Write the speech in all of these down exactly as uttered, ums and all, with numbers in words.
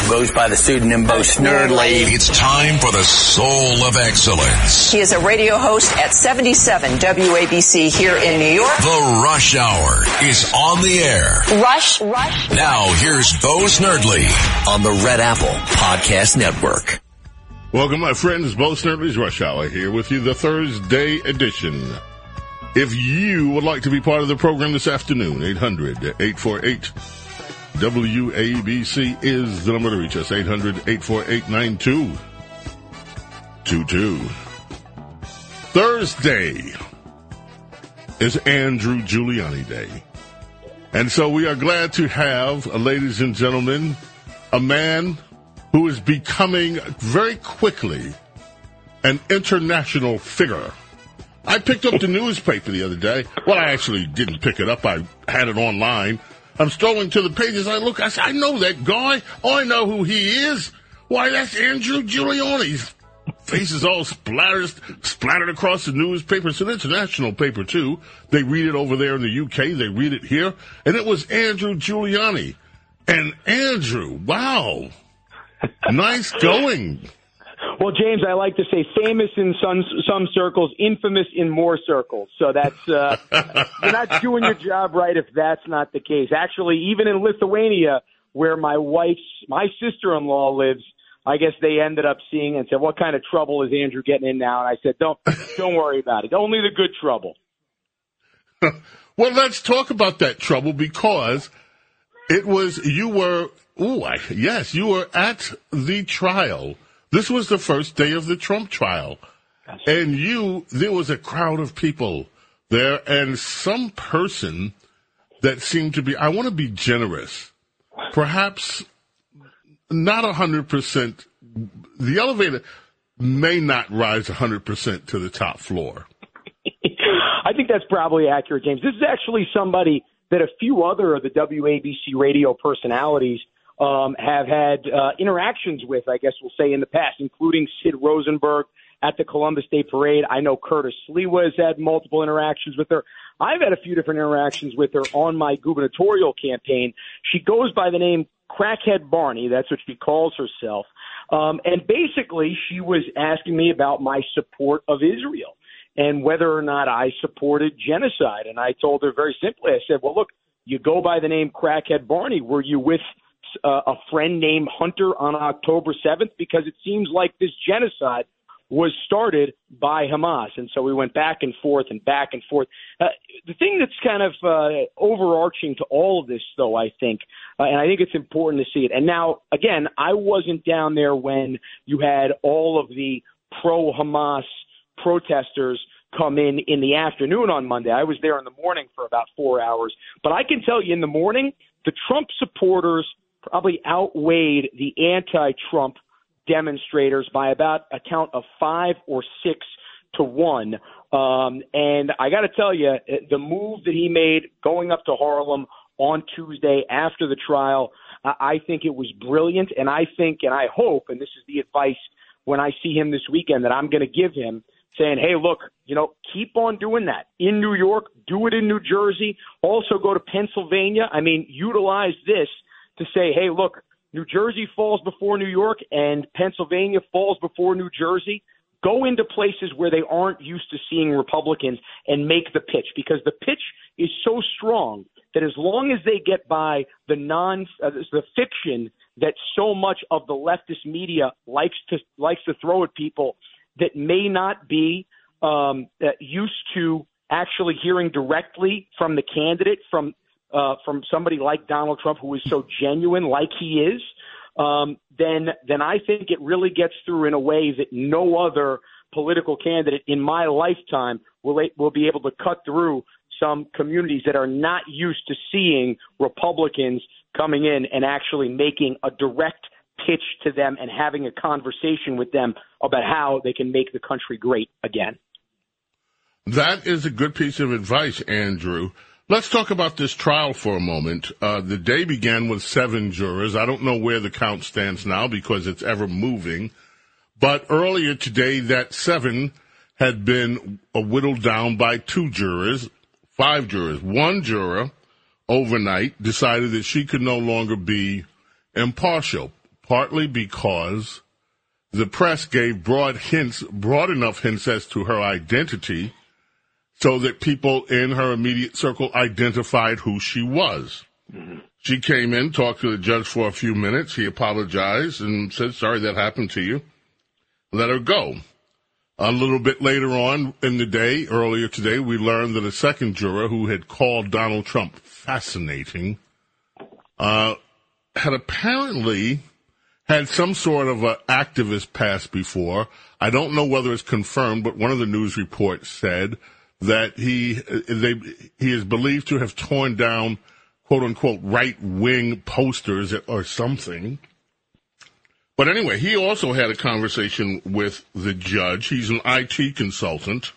goes by the pseudonym Bo Snerdley. It's time for the Soul of Excellence. He is a radio host at seventy-seven W A B C here in New York. The Rush Hour is on the air. Rush, Rush. Now here's Bo Snerdley on the Red Apple Podcast Network. Welcome, my friends. Bo Snerdley's Rush Hour here with you, the Thursday edition. If you would like to be part of the program this afternoon, eight hundred, eight four eight, W A B C is the number to reach us, eight hundred, eight four eight, nine two two two. Thursday is Andrew Giuliani Day. And so we are glad to have, uh, ladies and gentlemen, a man who is becoming very quickly an international figure. I picked up the newspaper the other day. Well, I actually didn't pick it up. I had it online. I'm strolling to the pages. I look. I said, I know that guy. Oh, I know who he is. Why, that's Andrew Giuliani. His face is all splattered, splattered across the newspaper. It's an international paper, too. They read it over there in the U K. They read it here. And it was Andrew Giuliani. And Andrew, wow. Nice going. Well, James, I like to say famous in some some circles, infamous in more circles. So that's uh, you're not doing your job right if that's not the case. Actually, even in Lithuania, where my wife's my sister-in-law lives, I guess they ended up seeing and said, "What kind of trouble is Andrew getting in now?" And I said, "Don't don't worry about it. Only the good trouble." Well, let's talk about that trouble because it was you were. Oh, yes, you were at the trial. This was the first day of the Trump trial. And you, there was a crowd of people there, and some person that seemed to be, I want to be generous, perhaps not one hundred percent. The elevator may not rise one hundred percent to the top floor. I think that's probably accurate, James. This is actually somebody that a few other of the W A B C radio personalities Um, have had uh, interactions with, I guess we'll say, in the past, including Sid Rosenberg at the Columbus Day Parade. I know Curtis Sliwa has had multiple interactions with her. I've had a few different interactions with her on my gubernatorial campaign. She goes by the name Crackhead Barney. That's what she calls herself. Um, and basically, she was asking me about my support of Israel and whether or not I supported genocide. And I told her very simply, I said, well, look, you go by the name Crackhead Barney. Were you with Uh, a friend named Hunter on October seventh? Because it seems like this genocide was started by Hamas. And so we went back and forth and back and forth. Uh, the thing that's kind of uh, overarching to all of this, though, I think, uh, and I think it's important to see it. And now, again, I wasn't down there when you had all of the pro-Hamas protesters come in in the afternoon on Monday. I was there in the morning for about four hours. But I can tell you in the morning, the Trump supporters probably outweighed the anti-Trump demonstrators by about a count of five or six to one. Um, and I got to tell you, the move that he made going up to Harlem on Tuesday after the trial, I think it was brilliant. And I think, and I hope, and this is the advice when I see him this weekend that I'm going to give him, saying, hey, look, you know, keep on doing that in New York, do it in New Jersey, also go to Pennsylvania. I mean, utilize this to say, hey, look, New Jersey falls before New York and Pennsylvania falls before New Jersey. Go into places where they aren't used to seeing Republicans and make the pitch, because the pitch is so strong that as long as they get by the non, uh, the fiction that so much of the leftist media likes to likes to throw at people that may not be um, uh, used to actually hearing directly from the candidate, from uh, from somebody like Donald Trump, who is so genuine like he is, um, then then I think it really gets through in a way that no other political candidate in my lifetime will will be able to cut through some communities that are not used to seeing Republicans coming in and actually making a direct pitch to them and having a conversation with them about how they can make the country great again. That is a good piece of advice, Andrew. Let's talk about this trial for a moment. Uh, the day began with seven jurors. I don't know where the count stands now because it's ever moving. But earlier today, that seven had been whittled down by two jurors, five jurors. One juror overnight decided that she could no longer be impartial. partly because the press gave broad hints, broad enough hints as to her identity so that people in her immediate circle identified who she was. Mm-hmm. She came in, talked to the judge for a few minutes. He apologized and said, sorry that happened to you. Let her go. A little bit later on in the day, earlier today, we learned that a second juror who had called Donald Trump fascinating uh, had apparently had some sort of an activist past before. I don't know whether it's confirmed, but one of the news reports said that he they, he is believed to have torn down, quote-unquote, right-wing posters or something. But anyway, he also had a conversation with the judge. He's an I T consultant.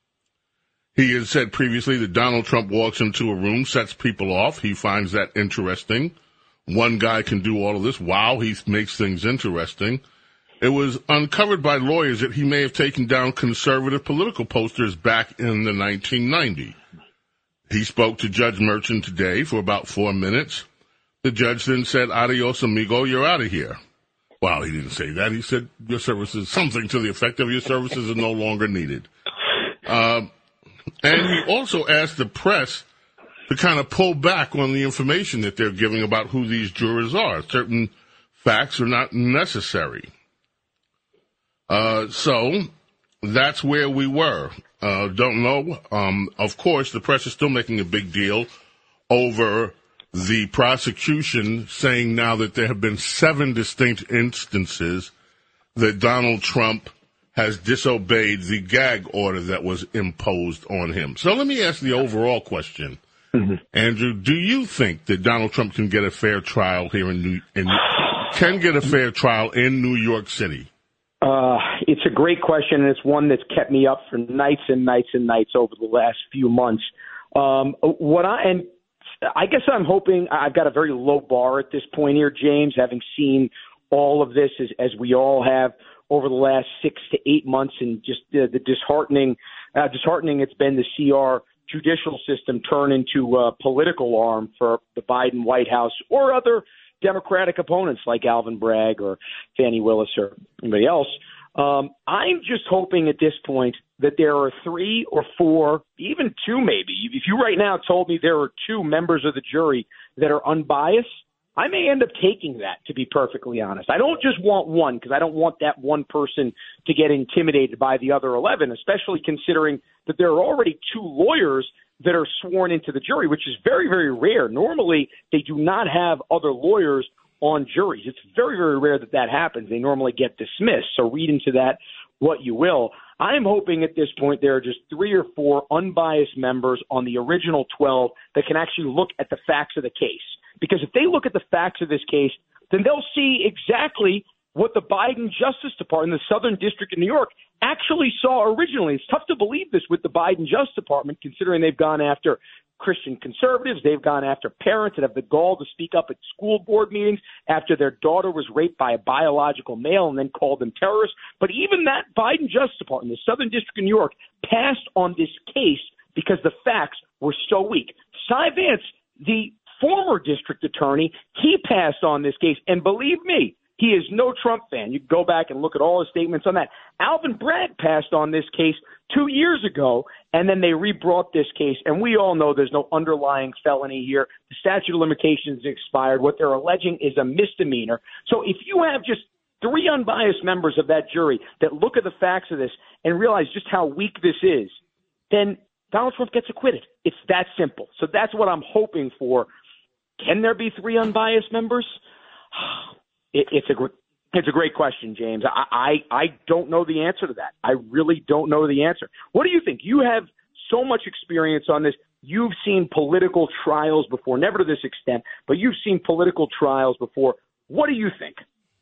He had said previously that Donald Trump walks into a room, sets people off. He finds that interesting. One guy can do all of this. Wow, he makes things interesting. It was uncovered by lawyers that he may have taken down conservative political posters back in the nineteen nineties. He spoke to Judge Merchant today for about four minutes. The judge then said, adios, amigo, you're out of here. Well, he didn't say that. He said your services, something to the effect of your services are no longer needed. Uh, and he also asked the press to kind of pull back on the information that they're giving about who these jurors are. Certain facts are not necessary. Uh, so that's where we were. Uh, don't know. Um, of course, the press is still making a big deal over the prosecution saying now that there have been seven distinct instances that Donald Trump has disobeyed the gag order that was imposed on him. So let me ask the overall question. Mm-hmm. Andrew, do you think that Donald Trump can get a fair trial here in New in, can get a fair trial in New York City? Uh, it's a great question, and it's one that's kept me up for nights and nights and nights over the last few months. Um, what I and I guess I'm hoping I've got a very low bar at this point here, James, having seen all of this as, as we all have over the last six to eight months, and just the, the disheartening, uh, disheartening it's been to see our judicial system turn into a political arm for the Biden White House or other Democratic opponents like Alvin Bragg or Fani Willis or anybody else. Um, I'm just hoping at this point that there are three or four, even two maybe. If you right now told me there are two members of the jury that are unbiased, I may end up taking that, to be perfectly honest. I don't just want one, because I don't want that one person to get intimidated by the other eleven, especially considering that there are already two lawyers that are sworn into the jury, which is very, very rare. Normally, they do not have other lawyers on juries. It's very, very rare that that happens. They normally get dismissed. So read into that what you will. I'm hoping at this point there are just three or four unbiased members on the original twelve that can actually look at the facts of the case. Because if they look at the facts of this case, then they'll see exactly what the Biden Justice Department, the Southern District of New York, actually saw originally. It's tough to believe this with the Biden Justice Department, considering they've gone after Christian conservatives. They've gone after parents that have the gall to speak up at school board meetings after their daughter was raped by a biological male and then called them terrorists. But even that Biden Justice Department, the Southern District of New York, passed on this case because the facts were so weak. Cy Vance, the former district attorney, he passed on this case. And believe me, he is no Trump fan. You can go back and look at all his statements on that. Alvin Bragg passed on this case two years ago, and then they rebrought this case. And we all know there's no underlying felony here. The statute of limitations is expired. What they're alleging is a misdemeanor. So if you have just three unbiased members of that jury that look at the facts of this and realize just how weak this is, then Donald Trump gets acquitted. It's that simple. So that's what I'm hoping for. Can there be three unbiased members? It, it's a it's a great question, James. I, I I don't know the answer to that. I really don't know the answer. What do you think? You have so much experience on this. You've seen political trials before, never to this extent, but you've seen political trials before. What do you think?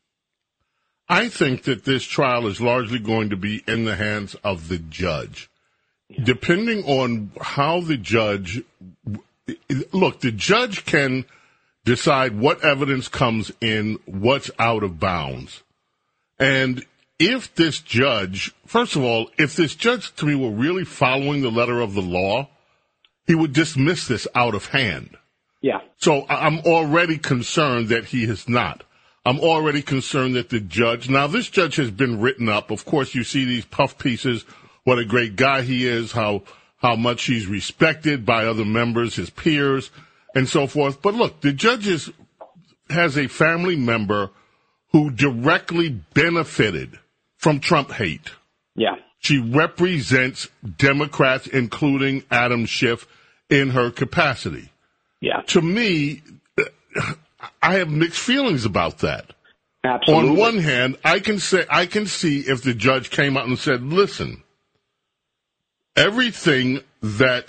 I think that this trial is largely going to be in the hands of the judge. Yeah. Depending on how the judge – look, the judge can – decide what evidence comes in, what's out of bounds. And if this judge, first of all, if this judge to me were really following the letter of the law, he would dismiss this out of hand. Yeah. So I'm already concerned that he is not. I'm already concerned that the judge, now this judge has been written up. Of course, you see these puff pieces, what a great guy he is, how how much he's respected by other members, his peers, and so forth. But look, the judge is, has a family member who directly benefited from Trump hate. Yeah. She represents Democrats, including Adam Schiff, in her capacity. Yeah. To me, I have mixed feelings about that. Absolutely. On one hand, I can say I can see if the judge came out and said, "Listen, everything that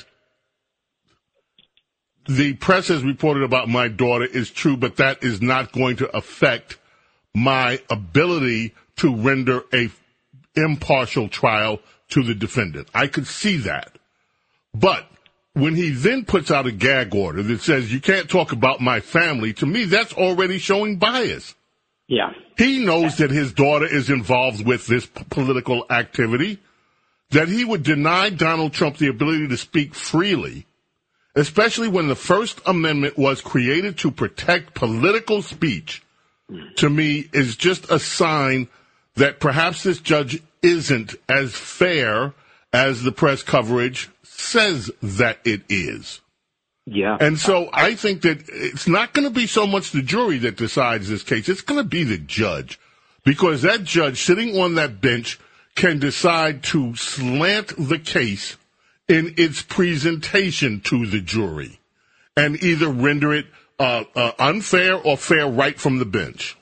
the press has reported about my daughter is true, but that is not going to affect my ability to render a impartial trial to the defendant." I could see that. But when he then puts out a gag order that says you can't talk about my family, to me, that's already showing bias. Yeah. He knows that his daughter is involved with this p- political activity, that he would deny Donald Trump the ability to speak freely, especially when the First Amendment was created to protect political speech, to me is just a sign that perhaps this judge isn't as fair as the press coverage says that it is. Yeah. And so I think that it's not going to be so much the jury that decides this case. It's going to be the judge, because that judge sitting on that bench can decide to slant the case in its presentation to the jury and either render it uh, uh, unfair or fair right from the bench.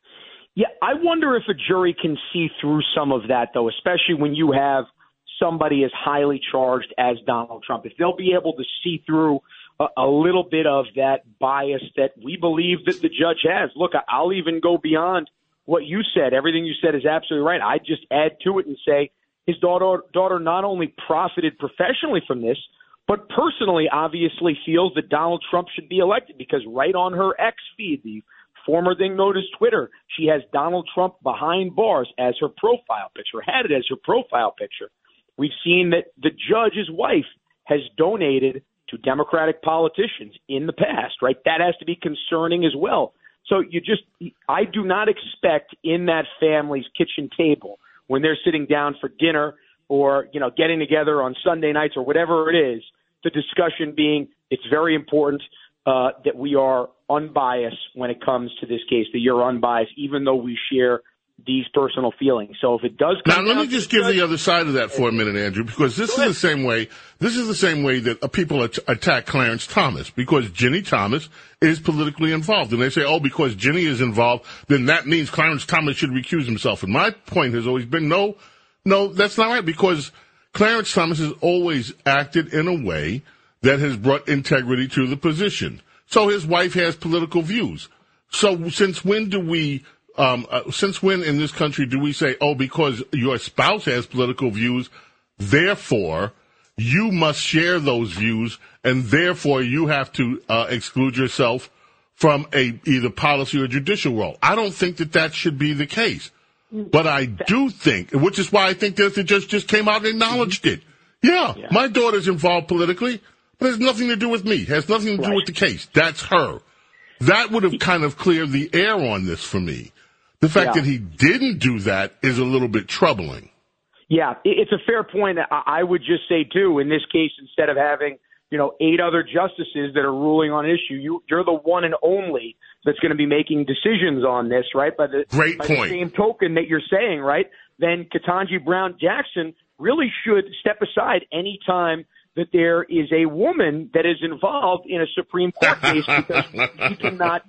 Yeah, I wonder if a jury can see through some of that, though, especially when you have somebody as highly charged as Donald Trump. If they'll be able to see through a, a little bit of that bias that we believe that the judge has. Look, I'll even go beyond what you said. Everything you said is absolutely right. I just add to it and say his daughter, daughter not only profited professionally from this, but personally obviously feels that Donald Trump should be elected, because right on her X feed, the former thing known as Twitter, she has Donald Trump behind bars as her profile picture, had it as her profile picture. We've seen that the judge's wife has donated to Democratic politicians in the past, right? That has to be concerning as well. So you just, I do not expect in that family's kitchen table when they're sitting down for dinner or, you know, getting together on Sunday nights or whatever it is, the discussion being, it's very important uh, that we are unbiased when it comes to this case, that you're unbiased, even though we share these personal feelings. So if it does come now, let me just give judge, the other side of that for a minute, Andrew, because this is the same way. This is the same way that uh, people at- attack Clarence Thomas, because Ginny Thomas is politically involved, and they say, "Oh, because Ginny is involved, then that means Clarence Thomas should recuse himself." And my point has always been, no, no, that's not right, because Clarence Thomas has always acted in a way that has brought integrity to the position. So his wife has political views. So since when do we? Um, uh, since when in this country do we say, oh, because your spouse has political views, therefore you must share those views, and therefore you have to uh, exclude yourself from a either policy or judicial role? I don't think that that should be the case. But I do think, which is why I think that the judge just came out and acknowledged it. Yeah, yeah. My daughter's involved politically, but it has nothing to do with me. It has nothing to do right. with the case. That's her. That would have kind of cleared the air on this for me. The fact yeah. that he didn't do that is a little bit troubling. Yeah, it's a fair point. I would just say, too, in this case, instead of having, you know, eight other justices that are ruling on an issue, you, you're the one and only that's going to be making decisions on this, right? By the, Great by point. the same token that you're saying, right, then Ketanji Brown Jackson really should step aside any time that there is a woman that is involved in a Supreme Court case, because she cannot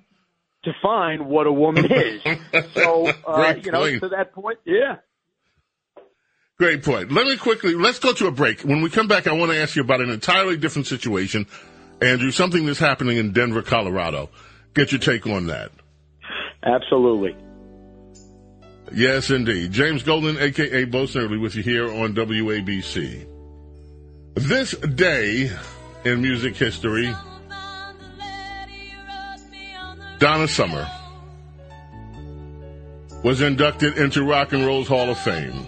define what a woman is. So, uh, you know, point. to that point, yeah. Great point. Let me quickly, let's go to a break. When we come back, I want to ask you about an entirely different situation, Andrew, something that's happening in Denver, Colorado. Get your take on that. Absolutely. Yes, indeed. James Golden, a k a. Bo Snerdley, with you here on W A B C. This day in music history, Donna Summer was inducted into Rock and Roll's Hall of Fame.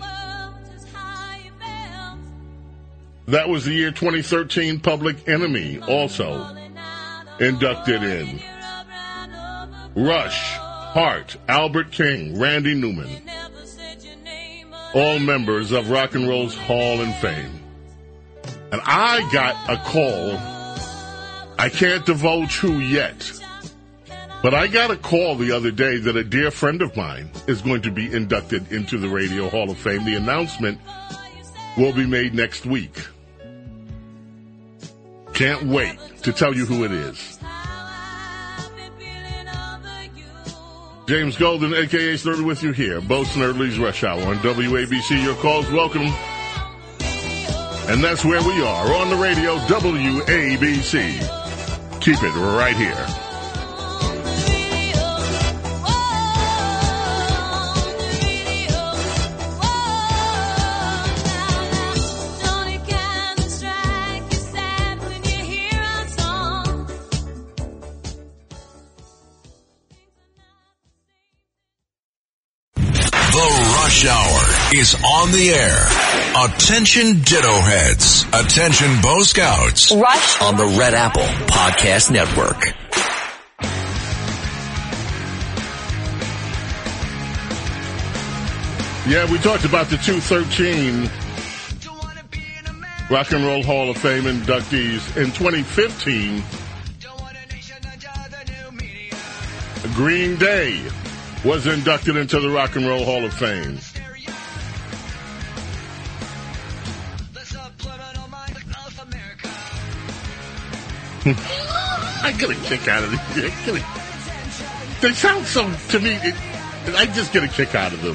That was the year twenty thirteen. Public Enemy also inducted in. Rush, Hart, Albert King, Randy Newman, all members of Rock and Roll's Hall of Fame. And I got a call. I can't divulge who yet, but I got a call the other day that a dear friend of mine is going to be inducted into the Radio Hall of Fame. The announcement will be made next week. Can't wait to tell you who it is. James Golden, a k a. Snerdly, with you here. Bo Snerdly's Rush Hour on W A B C. Your calls welcome. And that's where we are on the radio, W A B C. Keep it right here. Rush Hour is on the air. Attention Ditto Heads. Attention Bo Scouts. Rush on the Red Apple Podcast Network. Yeah, we talked about the two thirteen Rock and Roll Hall of Fame inductees. In twenty fifteen, Green Day was inducted into the Rock and Roll Hall of Fame. I get a kick out of these. They sound so, to me, it, I just get a kick out of them.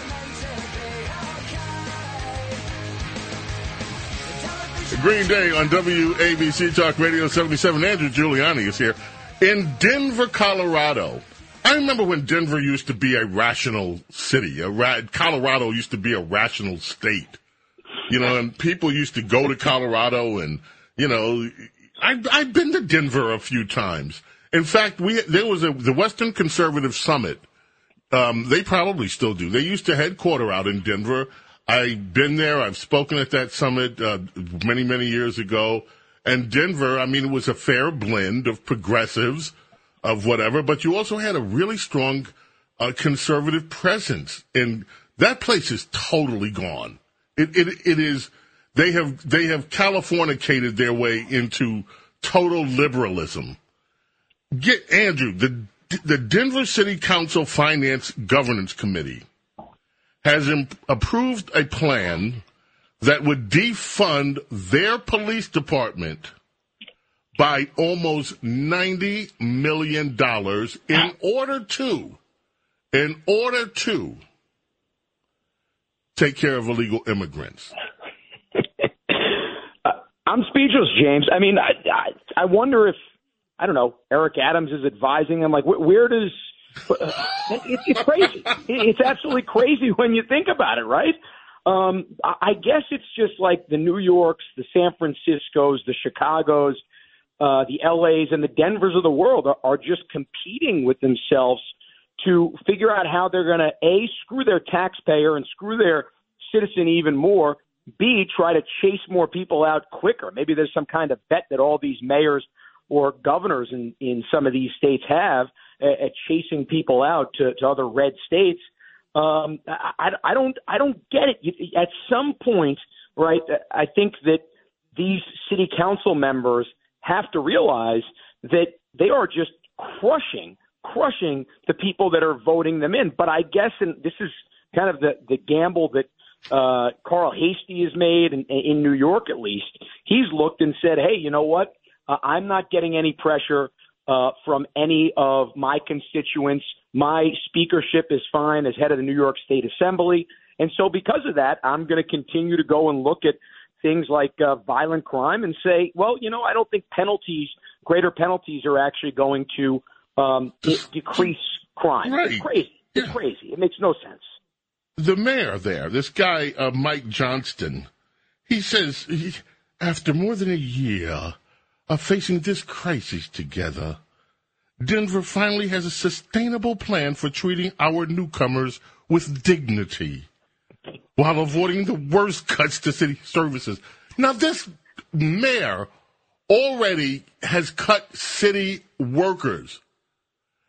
Green Day on W A B C Talk Radio seventy-seven. Andrew Giuliani is here in Denver, Colorado. I remember when Denver used to be a rational city. A ra- Colorado used to be a rational state. You know, and people used to go to Colorado and, you know, I, I've been to Denver a few times. In fact, we there was a the Western Conservative Summit. Um, they probably still do. They used to headquarter out in Denver. I've been there. I've spoken at that summit uh, many, many years ago. And Denver, I mean, it was a fair blend of progressives, of whatever, but you also had a really strong uh, conservative presence. And that place is totally gone. It, it, it is, they have, they have Californicated their way into total liberalism. Get, Andrew, the, the Denver City Council Finance Governance Committee has imp- approved a plan that would defund their police department by almost ninety million dollars in order to, in order to take care of illegal immigrants. I'm speechless, James. I mean, I, I, I wonder if, I don't know, Eric Adams is advising him. Like, where, where does, uh, it, it's crazy. It's absolutely crazy when you think about it, right? Um, I guess it's just like the New Yorks, the San Franciscos, the Chicagos, uh, the L As, and the Denvers of the world are, are just competing with themselves to figure out how they're going to, A, screw their taxpayer and screw their citizen even more, B, try to chase more people out quicker. Maybe there's some kind of bet that all these mayors or governors in, in some of these states have at, at chasing people out to, to other red states. Um, I, I don't, I don't get it. At some point, right, I think that these city council members have to realize that they are just crushing, crushing the people that are voting them in. But I guess, and this is kind of the, the gamble that uh, Carl Hastie has made in, in New York, at least. He's looked and said, hey, you know what? Uh, I'm not getting any pressure uh, from any of my constituents. My speakership is fine as head of the New York State Assembly. And so because of that, I'm going to continue to go and look at things like uh, violent crime and say, well, you know, I don't think penalties, greater penalties are actually going to um, de- decrease crime. Right. It's crazy. It's yeah. crazy. It makes no sense. The mayor there, this guy, uh, Mike Johnston, he says he, after more than a year of facing this crisis together, Denver finally has a sustainable plan for treating our newcomers with dignity while avoiding the worst cuts to city services. Now, this mayor already has cut city workers.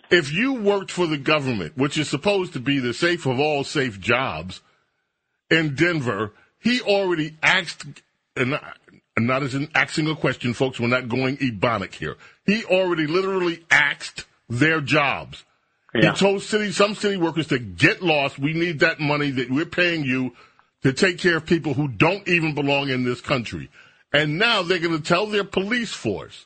If you worked for the government, which is supposed to be the safe of all safe jobs in Denver, he already asked, and not, and not as in asking a question, folks, we're not going ebonic here. He already literally asked their jobs. Yeah. He told city, some city workers to get lost. We need that money that we're paying you to take care of people who don't even belong in this country. And now they're going to tell their police force,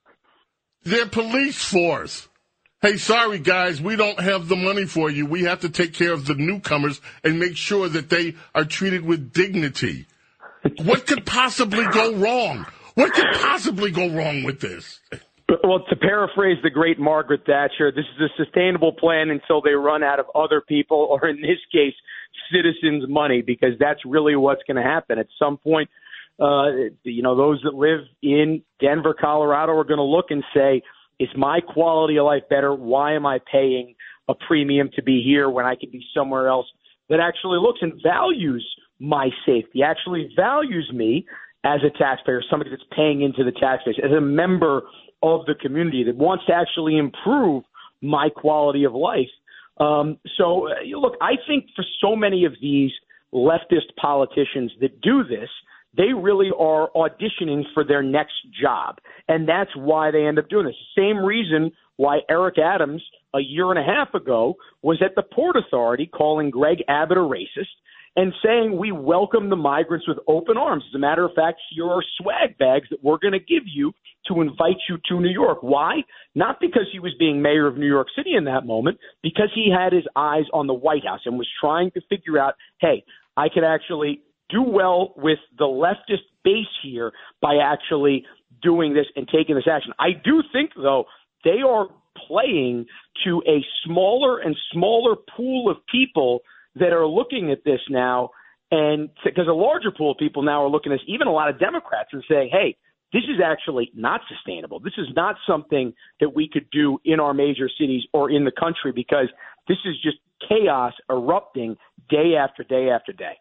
their police force, hey, sorry, guys, we don't have the money for you. We have to take care of the newcomers and make sure that they are treated with dignity. What could possibly go wrong? What could possibly go wrong with this? Well, to paraphrase the great Margaret Thatcher, this is a sustainable plan until they run out of other people, or in this case, citizens' money, because that's really what's going to happen. At some point, uh, you know, those that live in Denver, Colorado are going to look and say, is my quality of life better? Why am I paying a premium to be here when I could be somewhere else that actually looks and values my safety, actually values me as a taxpayer, somebody that's paying into the tax base, as a member of the community that wants to actually improve my quality of life. Um, so, uh, look, I think for so many of these leftist politicians that do this, they really are auditioning for their next job. And that's why they end up doing this. Same reason why Eric Adams, a year and a half ago, was at the Port Authority calling Greg Abbott a racist and saying we welcome the migrants with open arms. As a matter of fact, here are swag bags that we're going to give you to invite you to New York. Why? Not because he was being mayor of New York City in that moment, because he had his eyes on the White House and was trying to figure out, hey, I could actually do well with the leftist base here by actually doing this and taking this action. I do think, though, they are playing to a smaller and smaller pool of people that are looking at this now, and because a larger pool of people now are looking at this, even a lot of Democrats, and saying, hey, this is actually not sustainable. This is not something that we could do in our major cities or in the country, because this is just chaos erupting day after day after day.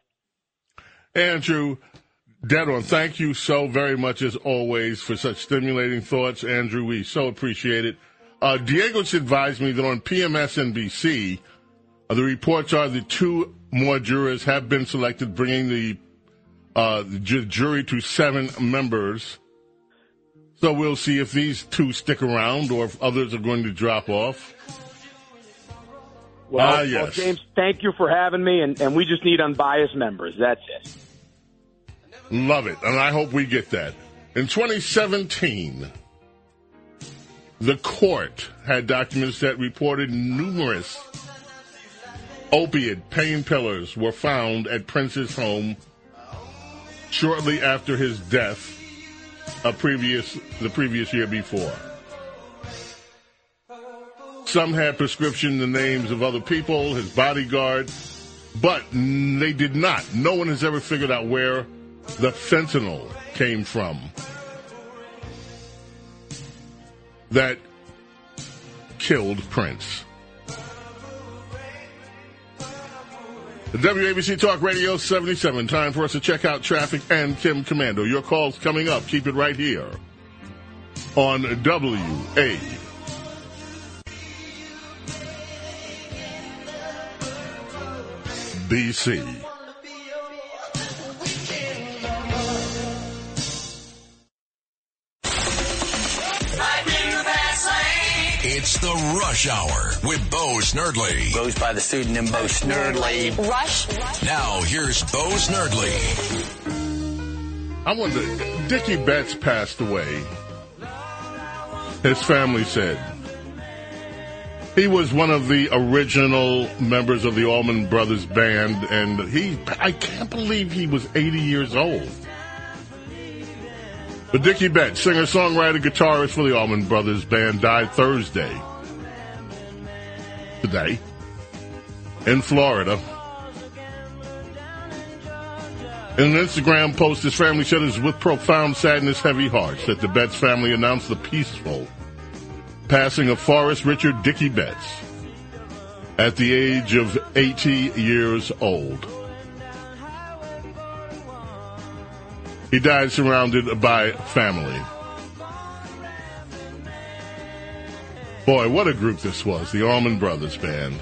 Andrew, dead on. Thank you so very much, as always, for such stimulating thoughts. Andrew, we so appreciate it. Uh, Diego advised me that on P M S N B C, uh, the reports are that two more jurors have been selected, bringing the, uh, the ju- jury to seven members. So we'll see if these two stick around or if others are going to drop off. Well, uh, yes. well James, thank you for having me, and, and we just need unbiased members. That's it. Love it, and I hope we get that. In twenty seventeen, the court had documents that reported numerous opiate painkillers were found at Prince's home shortly after his death a previous the previous year before. Some had prescription the names of other people, his bodyguard, but they did not. No one has ever figured out where the fentanyl came from that killed Prince. The W A B C Talk Radio seventy-seven. Time for us to check out traffic and Kim Commando. Your call's coming up. Keep it right here on W A B C. It's the Rush Hour with Bo Snerdley. Goes by the pseudonym Bo Snerdley. Rush. Now, here's Bo Snerdley. I wonder, Dickie Betts passed away. His family said. He was one of the original members of the Allman Brothers Band, and he, I can't believe he was eighty years old. But Dickie Betts, singer, songwriter, guitarist for the Allman Brothers Band, died Thursday, today, in Florida. In an Instagram post, his family said it was with profound sadness, heavy hearts, that the Betts family announced the peaceful passing of Forrest Richard Dickie Betts at the age of eighty years old. He died surrounded by family. Boy, what a group this was, the Allman Brothers Band.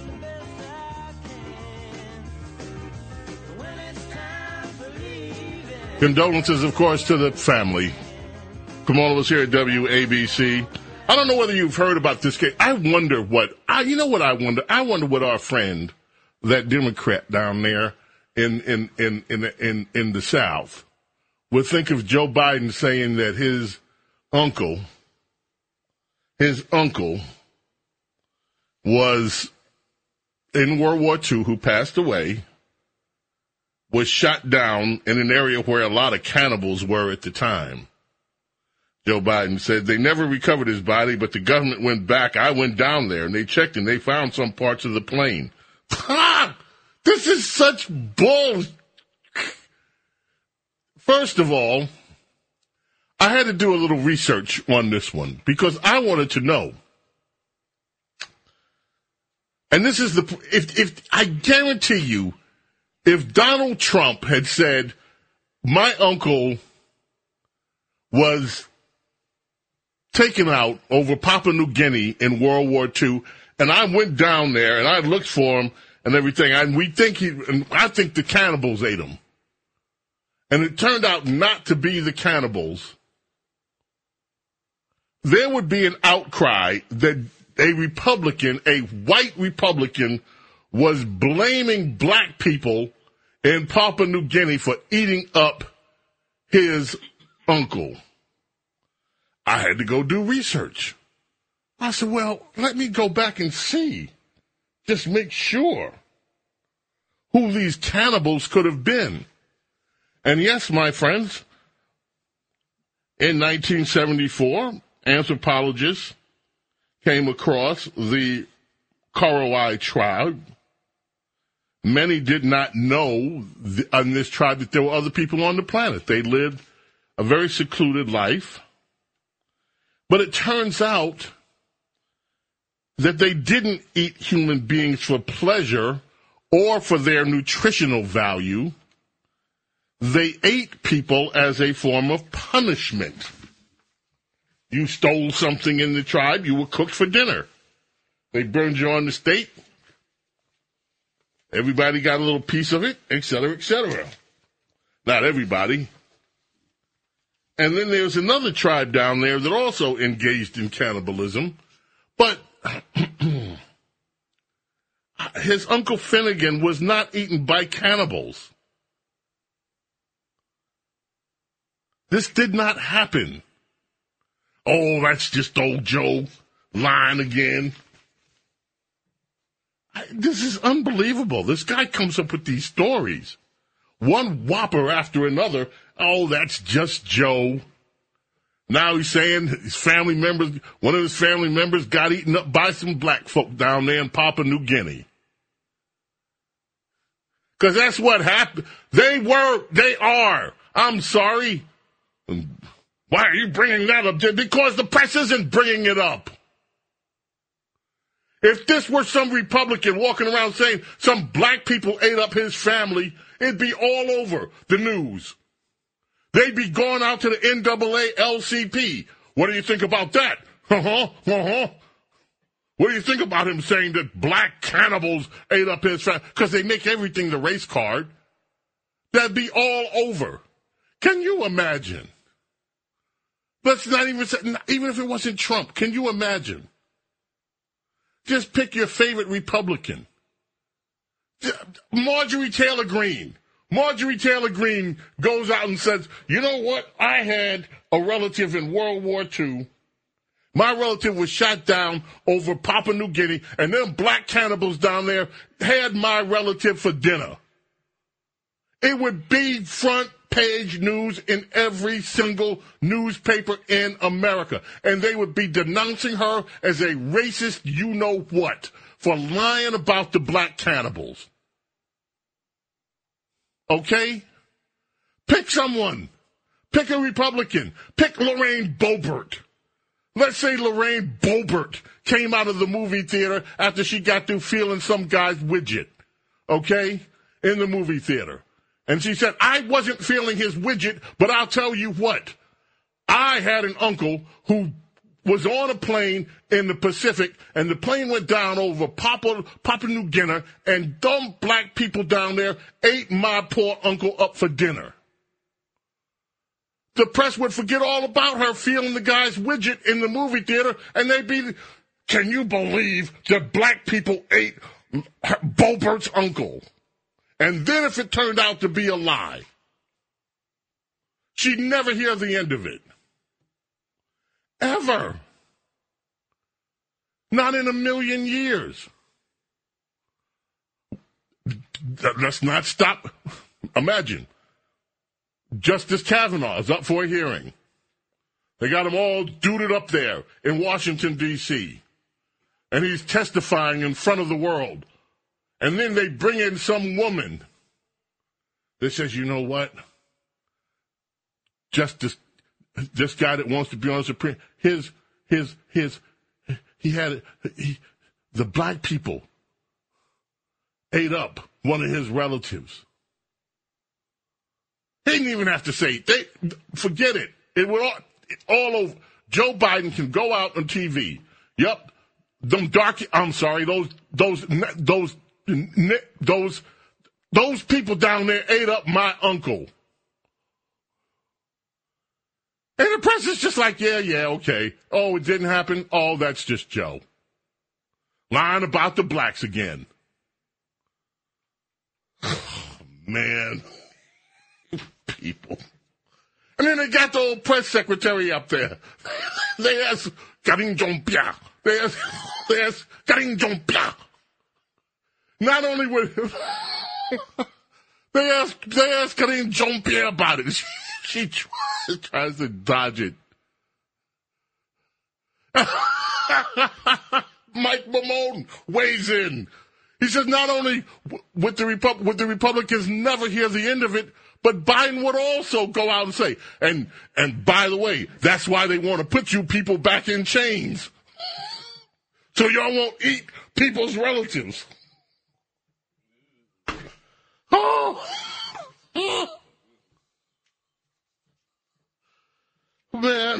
Condolences, of course, to the family. From all of us here at W A B C. I don't know whether you've heard about this case. I wonder what, I, you know what I wonder? I wonder what our friend, that Democrat down there in, in, in, in, in, in the South, would think of Joe Biden saying that his uncle, his uncle was in World War Two, who passed away, was shot down in an area where a lot of cannibals were at the time. Joe Biden said they never recovered his body, but the government went back. I went down there, and they checked, and they found some parts of the plane. Ha! This is such bull. First of all, I had to do a little research on this one because I wanted to know. And this is the, if, if, I guarantee you, if Donald Trump had said, my uncle was taken out over Papua New Guinea in World War Two, and I went down there and I looked for him and everything, and we think he, and I think the cannibals ate him. And it turned out not to be the cannibals. There would be an outcry that a Republican, a white Republican, was blaming black people in Papua New Guinea for eating up his uncle. I had to go do research. I said, well, let me go back and see. Just make sure who these cannibals could have been. And yes, my friends, in nineteen seventy-four, anthropologists came across the Korowai tribe. Many did not know th- on this tribe that there were other people on the planet. They lived a very secluded life. But it turns out that they didn't eat human beings for pleasure or for their nutritional value. They ate people as a form of punishment. You stole something in the tribe, you were cooked for dinner. They burned you on the stake. Everybody got a little piece of it, et cetera, et cetera. Not everybody. And then there's another tribe down there that also engaged in cannibalism. But his Uncle Finnegan was not eaten by cannibals. This did not happen. Oh, that's just old Joe lying again. I, this is unbelievable. This guy comes up with these stories. One whopper after another. Oh, that's just Joe. Now he's saying his family members, one of his family members got eaten up by some black folk down there in Papua New Guinea. Because that's what happened. They were, they are. I'm sorry. Why are you bringing that up? Because the press isn't bringing it up. If this were some Republican walking around saying some black people ate up his family, it'd be all over the news. They'd be going out to the N double A L C P. What do you think about that? Uh-huh, uh-huh. What do you think about him saying that black cannibals ate up his family? Because they make everything the race card. That'd be all over. Can you imagine? Let's not even say, even if it wasn't Trump, can you imagine? Just pick your favorite Republican. Marjorie Taylor Greene. Marjorie Taylor Greene goes out and says, you know what? I had a relative in World War Two. My relative was shot down over Papua New Guinea, and them black cannibals down there had my relative for dinner. It would be front page news in every single newspaper in America. And they would be denouncing her as a racist you-know-what for lying about the black cannibals. Okay? Pick someone. Pick a Republican. Pick Lorraine Boebert. Let's say Lorraine Boebert came out of the movie theater after she got through feeling some guy's widget. Okay? In the movie theater. And she said, I wasn't feeling his widget, but I'll tell you what. I had an uncle who was on a plane in the Pacific, and the plane went down over Papua, Papua New Guinea, and dumb black people down there ate my poor uncle up for dinner. The press would forget all about her feeling the guy's widget in the movie theater, and they'd be, can you believe that black people ate Bobert's uncle? And then if it turned out to be a lie, she'd never hear the end of it. Ever. Not in a million years. Let's not stop. Imagine. Justice Kavanaugh is up for a hearing. They got him all duded up there in Washington, D C And he's testifying in front of the world. And then they bring in some woman that says, you know what? Justice This guy that wants to be on Supreme, his, his, his, he had, he, the black people ate up one of his relatives. He didn't even have to say, they, forget it. It would all, all over. Joe Biden can go out on T V. Yep. Them dark, I'm sorry, those, those, those, those, those people down there ate up my uncle. And the press is just like, yeah, yeah, okay. Oh, it didn't happen? Oh, that's just Joe. Lying about the blacks again. Oh, man. People. And then they got the old press secretary up there. They asked, Karine Jean-Pierre. They asked, they asked, Karine Jean-Pierre. Not only would, they asked, they asked Karine Jean-Pierre about it. She tries, tries to dodge it. Mike Mamone weighs in. He says not only would the, Repu- would the Republicans never hear the end of it, but Biden would also go out and say, and and by the way, that's why they want to put you people back in chains. So y'all won't eat people's relatives. Oh. Man,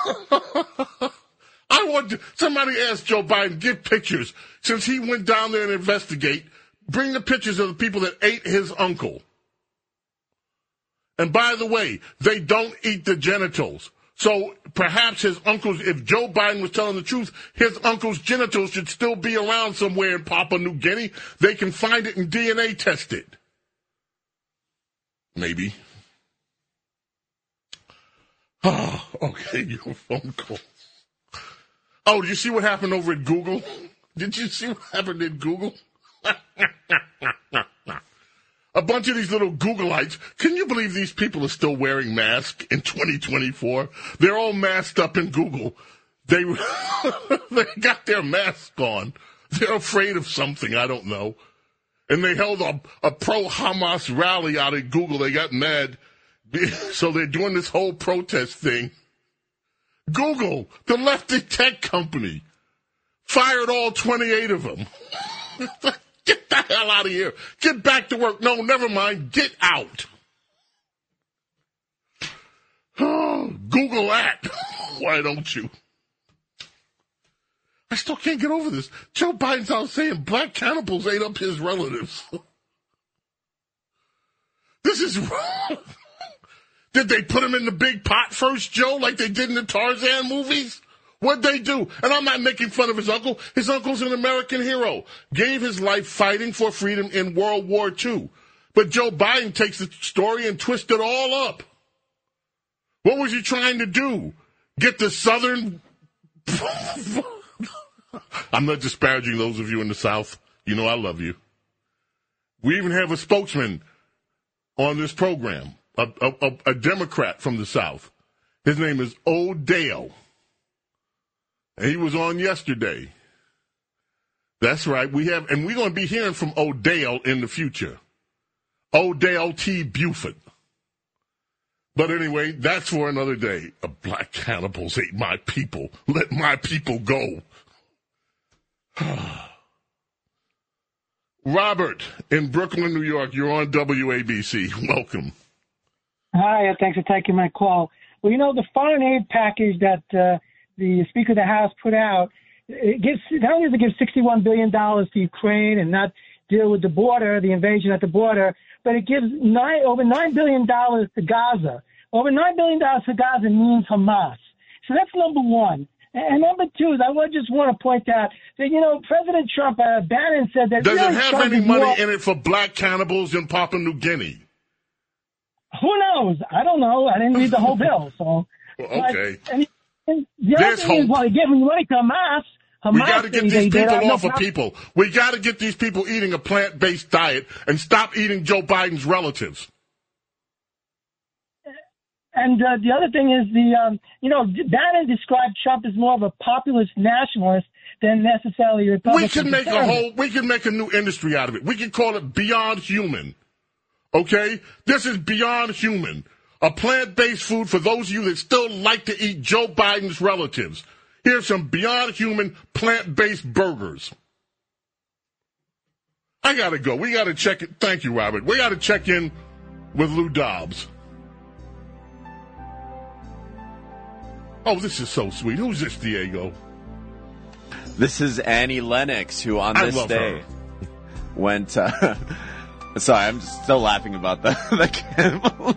I want to, somebody asked Joe Biden, get pictures. Since he went down there and investigate, bring the pictures of the people that ate his uncle. And by the way, they don't eat the genitals. So perhaps his uncle's, if Joe Biden was telling the truth, his uncle's genitals should still be around somewhere in Papua New Guinea. They can find it and D N A test it. Maybe. Oh, okay, your phone call. Oh, did you see what happened over at Google? Did you see what happened at Google? A bunch of these little Googleites. Can you believe these people are still wearing masks in twenty twenty-four? They're all masked up in Google. They, they got their mask on. They're afraid of something, I don't know. And they held a, a pro-Hamas rally out at Google. They got mad. So they're doing this whole protest thing. Google, the lefty tech company, fired all twenty-eight of them. Get the hell out of here. Get back to work. No, never mind. Get out. Oh, Google that. Why don't you? I still can't get over this. Joe Biden's out saying black cannibals ate up his relatives. This is wrong. Did they put him in the big pot first, Joe, like they did in the Tarzan movies? What'd they do? And I'm not making fun of his uncle. His uncle's an American hero. Gave his life fighting for freedom in World War Two. But Joe Biden takes the story and twists it all up. What was he trying to do? Get the Southern... I'm not disparaging those of you in the South. You know I love you. We even have a spokesman on this program. A, a, a Democrat from the South. His name is O'Dale. And he was on yesterday. That's right. We have, and we're going to be hearing from O'Dale in the future. O'Dale T. Buford. But anyway, that's for another day. A black cannibals ate my people. Let my people go. Robert in Brooklyn, New York. You're on W A B C. Welcome. Hi, thanks for taking my call. Well, you know, the foreign aid package that uh, the Speaker of the House put out, it gives not only does it give sixty-one billion dollars to Ukraine and not deal with the border, the invasion at the border, but it gives nine, over nine billion dollars to Gaza. Over nine billion dollars to Gaza means Hamas. So that's number one. And number two is I just want to point out that, you know, President Trump, uh, Bannon said that... Does really it have Trump any money more, in it for black cannibals in Papua New Guinea? Who knows? I don't know. I didn't read the whole bill. So, well, okay. But, and, and the other There's thing hope. is, well, they're giving money to Hamas. Hamas We got to get they, these they, people they off no of people. We got to get these people eating a plant-based diet and stop eating Joe Biden's relatives. And uh, the other thing is the, um, you know, Bannon described Trump as more of a populist nationalist than necessarily a Republican. We can make a whole, we can make a new industry out of it. We can call it Beyond Human. Okay? This is Beyond Human. A plant-based food for those of you that still like to eat Joe Biden's relatives. Here's some Beyond Human plant-based burgers. I gotta go. We gotta check it. Thank you, Robert. We gotta check in with Lou Dobbs. Oh, this is so sweet. Who's this, Diego? This is Annie Lennox, who on I this love day her. went. Uh, sorry, I'm still laughing about the the camels.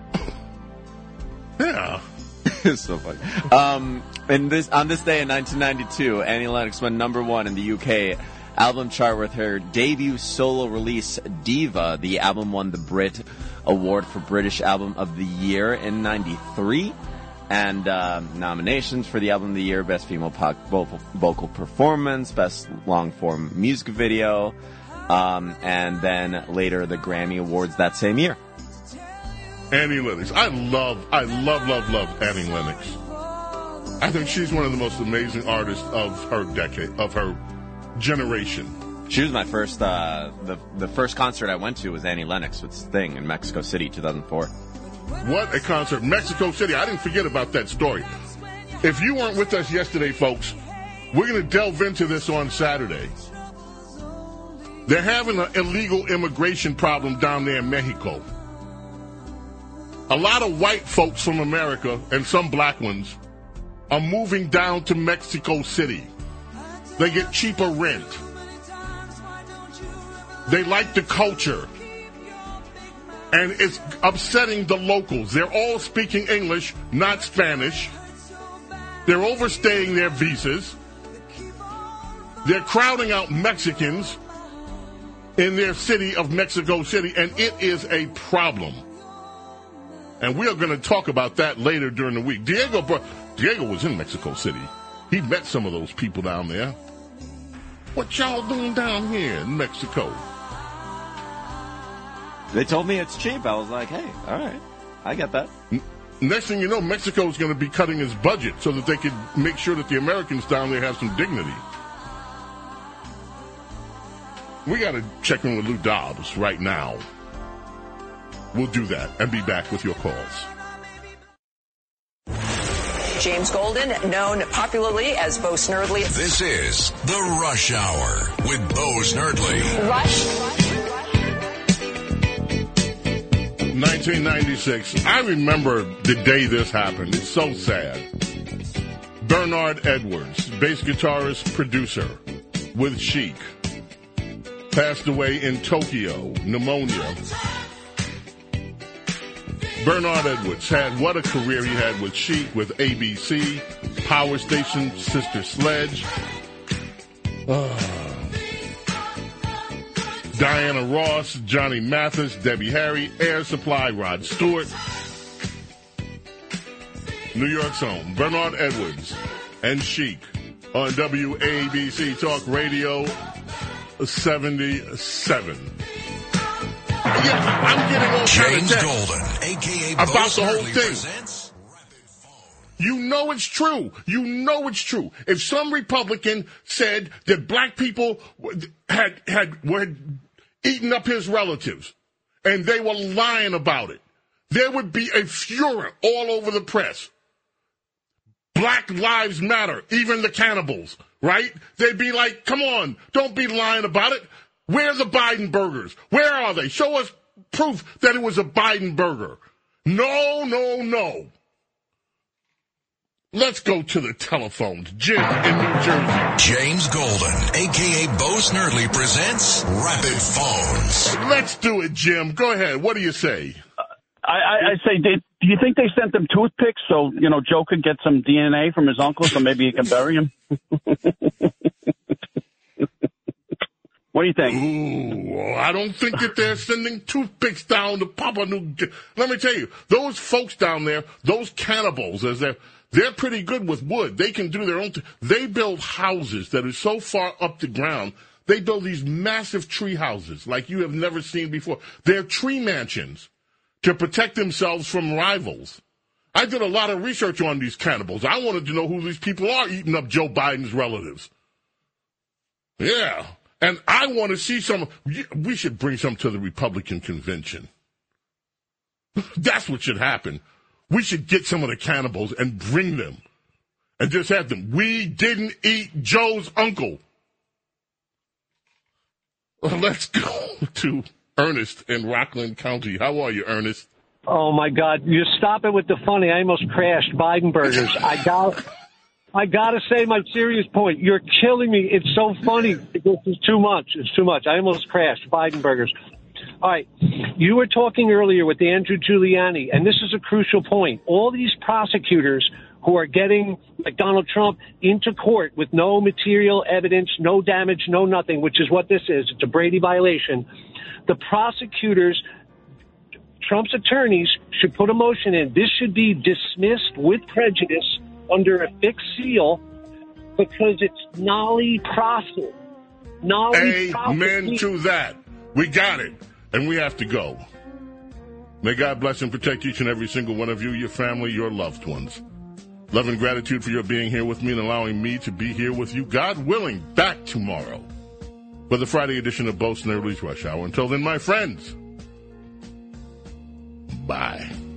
Yeah, it's so funny. Um, and this on this day in nineteen ninety-two, Annie Lennox went number one in the U K album chart with her debut solo release, Diva. The album won the Brit Award for British Album of the Year in ninety-three. And um, nominations for the Album of the Year, Best Female Pop Vocal, vocal Performance, Best Long-Form Music Video, um, and then later the Grammy Awards that same year. Annie Lennox. I love, I love, love, love Annie Lennox. I think she's one of the most amazing artists of her decade, of her generation. She was my first, uh, the the first concert I went to was Annie Lennox with Sting in Mexico City, two thousand four. What a concert. Mexico City. I didn't forget about that story. If you weren't with us yesterday, folks, we're going to delve into this on Saturday. They're having an illegal immigration problem down there in Mexico. A lot of white folks from America and some black ones are moving down to Mexico City. They get cheaper rent. They like the culture. And it's upsetting the locals. They're all speaking English, not Spanish. They're overstaying their visas. They're crowding out Mexicans in their city of Mexico City, and it is a problem. And we are going to talk about that later during the week. Diego, Diego was in Mexico City. He met some of those people down there. What y'all doing down here in Mexico? They told me it's cheap. I was like, hey, all right, I get that. Next thing you know, Mexico is going to be cutting its budget so that they can make sure that the Americans down there have some dignity. We got to check in with Lou Dobbs right now. We'll do that and be back with your calls. James Golden, known popularly as Bo Snerdley. This is The Rush Hour with Bo Snerdley. Rush. nineteen ninety-six. I remember the day this happened. It's so sad. Bernard Edwards, bass guitarist, producer with Chic, passed away in Tokyo, pneumonia. Bernard Edwards had what a career he had with Chic, with A B C, Power Station, Sister Sledge. Oh. Diana Ross, Johnny Mathis, Debbie Harry, Air Supply, Rod Stewart. New York's own Bernard Edwards and Chic on W A B C Talk Radio seventy-seven. Yeah, I'm getting all James kind of Golden, a k a. about the whole Snerdley thing. Presents Rapid Phone. You know it's true. You know it's true. If some Republican said that black people had had were eating up his relatives and they were lying about it, there would be a furor all over the press. Black lives matter, even the cannibals, right? They'd be like, come on, don't be lying about it. Where are the Biden burgers? Where are they? Show us proof that it was a Biden burger. No, no, no. Let's go to the telephones. Jim in New Jersey. James Golden, a k a. Bo Snerdley, presents Rapid Phones. Let's do it, Jim. Go ahead. What do you say? Uh, I, I, I say, did, do you think they sent them toothpicks so, you know, Joe could get some D N A from his uncle so maybe he can bury him? What do you think? Ooh, I don't think that they're sending toothpicks down to Papua New Guinea. Let me tell you, those folks down there, those cannibals, as they're, they're pretty good with wood. They can do their own thing. They build houses that are so far up the ground. They build these massive tree houses like you have never seen before. They're tree mansions to protect themselves from rivals. I did a lot of research on these cannibals. I wanted to know who these people are eating up Joe Biden's relatives. Yeah. And I want to see some. We should bring some to the Republican convention. That's what should happen. We should get some of the cannibals and bring them and just have them. We didn't eat Joe's uncle. Well, let's go to Ernest in Rockland County. How are you, Ernest? Oh, my God. You stop it with the funny. I almost crashed Biden burgers. I got I got to say my serious point. You're killing me. It's so funny. This is too much. It's too much. I almost crashed Biden burgers. All right. You were talking earlier with Andrew Giuliani, and this is a crucial point. All these prosecutors who are getting, like Donald Trump, into court with no material evidence, no damage, no nothing, which is what this is. It's a Brady violation. The prosecutors, Trump's attorneys, should put a motion in. This should be dismissed with prejudice under a fixed seal because it's nolly process. Nolly Amen to that. We got it. And we have to go. May God bless and protect each and every single one of you, your family, your loved ones. Love and gratitude for your being here with me and allowing me to be here with you. God willing, back tomorrow for the Friday edition of Bo Snerdley's Rush Hour. Until then, my friends, bye.